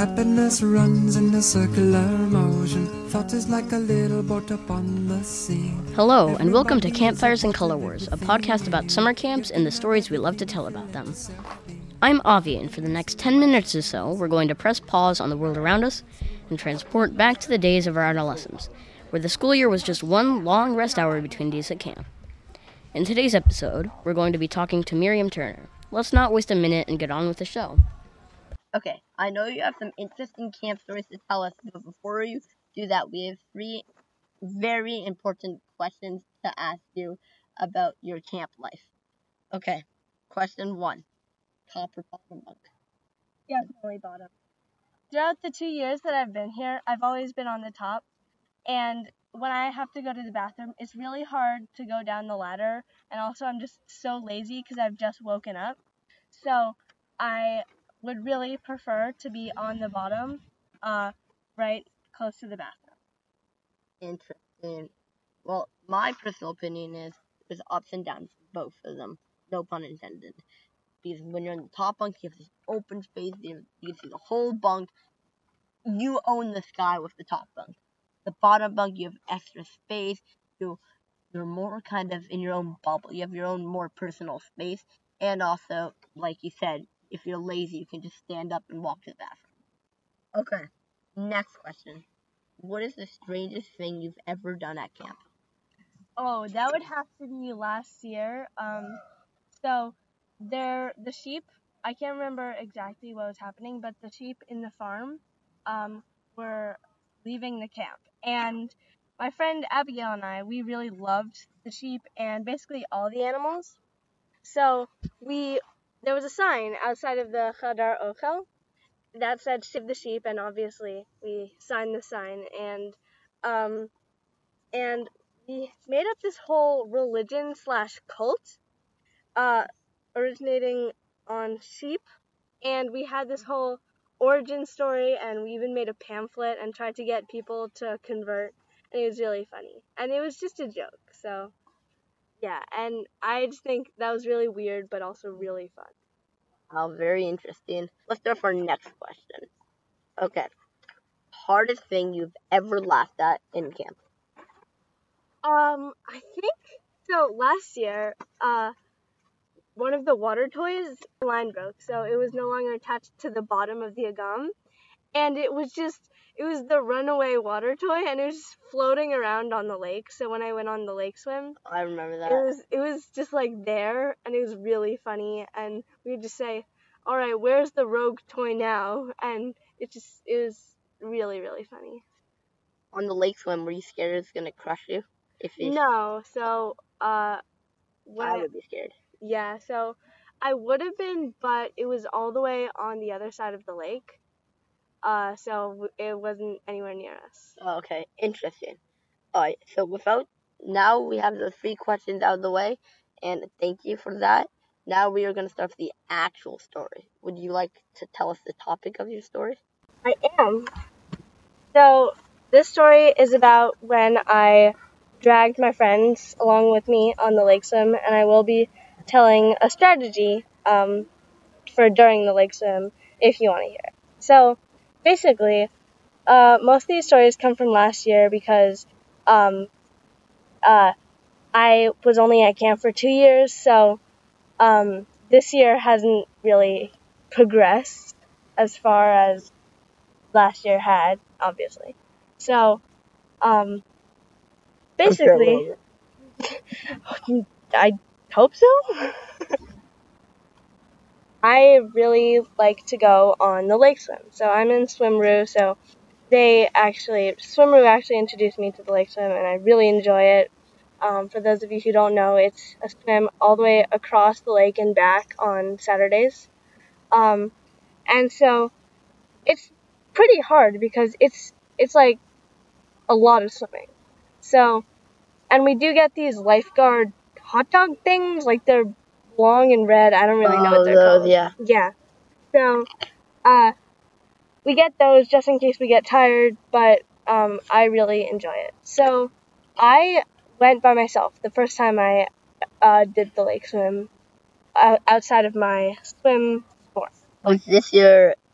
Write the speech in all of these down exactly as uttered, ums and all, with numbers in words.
Happiness runs in a circular motion. Thought is like a little boat upon the sea. Hello, and welcome to Campfires and Color Wars, a podcast about summer camps and the stories we love to tell about them. I'm Avi, and for the next ten minutes or so, we're going to press pause on the world around us and transport back to the days of our adolescence, where the school year was just one long rest hour between days at camp. In today's episode, we're going to be talking to Miriam Turner. Let's not waste a minute and get on with the show. Okay, I know you have some interesting camp stories to tell us, but before you do that, we have three very important questions to ask you about your camp life. Okay, question one. Top or bottom bunk? Definitely bottom. Throughout the two years that I've been here, I've always been on the top, and when I have to go to the bathroom, it's really hard to go down the ladder, and also I'm just so lazy because I've just woken up. So I would really prefer to be on the bottom, uh, right close to the bathroom. Interesting. Well, my personal opinion is there's ups and downs for both of them. No pun intended. Because when you're in the top bunk, you have this open space, you can see the whole bunk. You own the sky with the top bunk. The bottom bunk, you have extra space. You, you're more kind of in your own bubble. You have your own more personal space. And also, like you said, if you're lazy, you can just stand up and walk to the bathroom. Okay, next question. What is the strangest thing you've ever done at camp? Oh, that would have to be last year. Um, so there, the sheep, I can't remember exactly what was happening, but the sheep in the farm um, were leaving the camp. And my friend Abigail and I, we really loved the sheep and basically all the animals. So we, there was a sign outside of the Chadar Ochel that said "Save the Sheep," and obviously we signed the sign, and um, and we made up this whole religion slash cult, uh, originating on sheep, and we had this whole origin story, and we even made a pamphlet and tried to get people to convert, and it was really funny, and it was just a joke, so. Yeah, and I just think that was really weird, but also really fun. Oh, very interesting. Let's go for our next question. Okay. Hardest thing you've ever laughed at in camp? Um, I think, so last year, uh, one of the water toys, the line broke, so it was no longer attached to the bottom of the agam, and it was just, it was the runaway water toy, and it was just floating around on the lake. So when I went on the lake swim, I remember that. It was it was just like there, and it was really funny. And we would just say, "All right, where's the rogue toy now?" And it just it was really really funny. On the lake swim, were you scared it's gonna crush you? If it, No, so uh, when I would be scared. Yeah, so I would have been, but it was all the way on the other side of the lake. Uh, so it wasn't anywhere near us. Oh, okay, interesting. All right, so without now we have the three questions out of the way, and thank you for that. Now we are going to start with the actual story. Would you like to tell us the topic of your story? I am. So this story is about when I dragged my friends along with me on the lake swim, and I will be telling a strategy um, for during the lake swim if you want to hear it. So basically, uh, most of these stories come from last year because um, uh, I was only at camp for two years, so um, this year hasn't really progressed as far as last year had, obviously. So, um, basically, I hope so. I really like to go on the lake swim. So I'm in Swimroo, so they actually, Swimroo actually introduced me to the lake swim, and I really enjoy it. Um, for those of you who don't know, it's a swim all the way across the lake and back on Saturdays. Um, and so it's pretty hard because it's, it's like a lot of swimming. So, and we do get these lifeguard hot dog things, like they're long and red. I don't really know Oh, what they're those, called. yeah. Yeah. So, uh, we get those just in case we get tired, but um, I really enjoy it. So, I went by myself the first time I uh, did the lake swim uh, outside of my swim sport. Was this your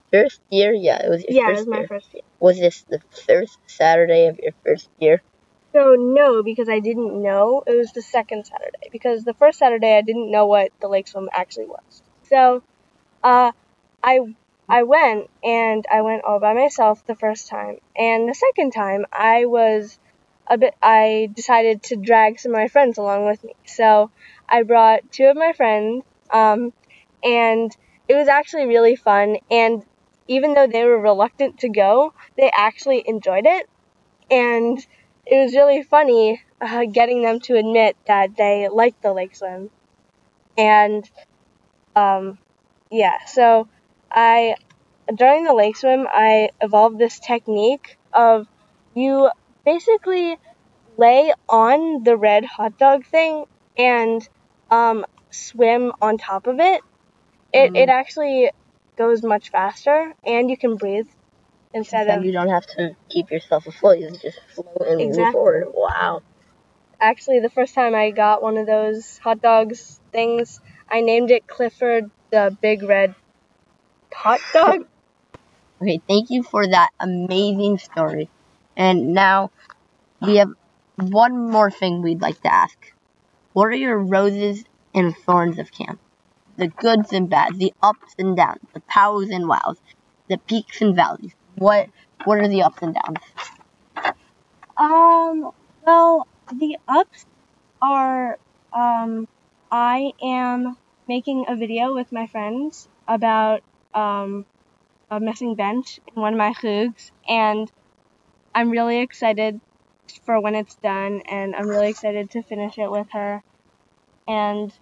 first year? Yeah, it was your Yeah, it first was my year. first year. Was this the first Saturday of your first year? So no, because I didn't know. It was the second Saturday. Because the first Saturday I didn't know what the lake swim actually was. So, uh, I I went and I went all by myself the first time. And the second time I was a bit I decided to drag some of my friends along with me. So I brought two of my friends, um, and it was actually really fun. And even though they were reluctant to go, they actually enjoyed it. And it was really funny uh, getting them to admit that they liked the lake swim. And um, yeah, so I during the lake swim I evolved this technique of you basically lay on the red hot dog thing and um, swim on top of it. It it Mm. actually goes much faster and you can breathe instead And of you don't have to keep yourself afloat. You just float and move exactly. forward. Wow. Actually, the first time I got one of those hot dogs things, I named it Clifford the Big Red Hot Dog. Okay, thank you for that amazing story. And now we have one more thing we'd like to ask. What are your roses and thorns of camp? The goods and bads, the ups and downs, the pows and wows, the peaks and valleys. What what are the ups and downs? Um, well, the ups are um, I am making a video with my friends about um, a missing bench in one of my chugs, and I'm really excited for when it's done, and I'm really excited to finish it with her. And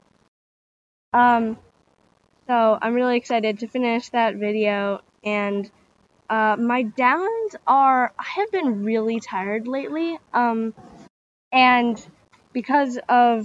um, so I'm really excited to finish that video. And uh, my downs are I have been really tired lately. Um, and because of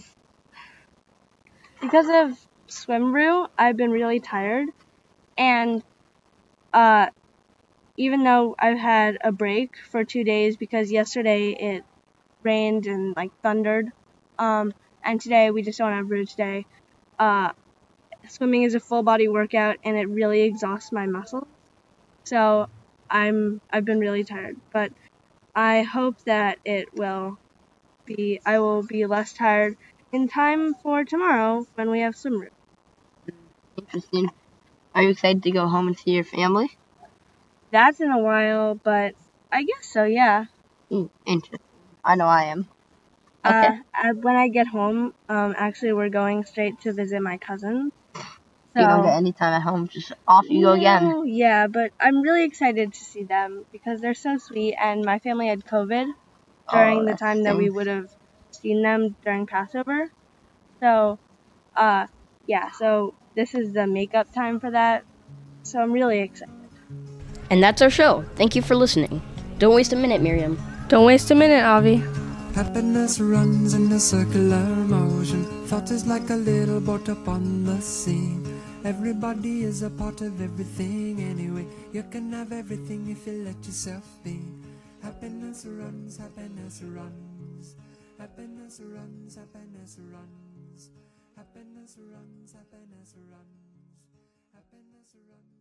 because of Swimroo, I've been really tired. And uh, even though I've had a break for two days because yesterday it rained and like thundered, um, and today we just don't have Roo today. Uh, swimming is a full body workout and it really exhausts my muscles. So I'm I've been really tired, but I hope that it will be I will be less tired in time for tomorrow when we have swim route. Interesting. Are you excited to go home and see your family? That's in a while, but I guess so, yeah. Mm, interesting. I know I am. Okay. Uh, I, when I get home, um, actually we're going straight to visit my cousin. So You don't get any time at home, just off you go again. no, yeah, but I'm really excited to see them because they're so sweet. And my family had COVID during Oh, the that time that we stinks. would have seen them during Passover. So, uh, yeah, so this is the makeup time for that. So I'm really excited. And that's our show. Thank you for listening. Don't waste a minute, Miriam. Don't waste a minute, Avi. Happiness runs in a circular motion. Thought is like a little boat upon the sea. Everybody is a part of everything anyway. You can have everything if you let yourself be. Happiness runs, happiness runs. Happiness runs, happiness runs. Happiness runs, happiness runs. Happiness runs.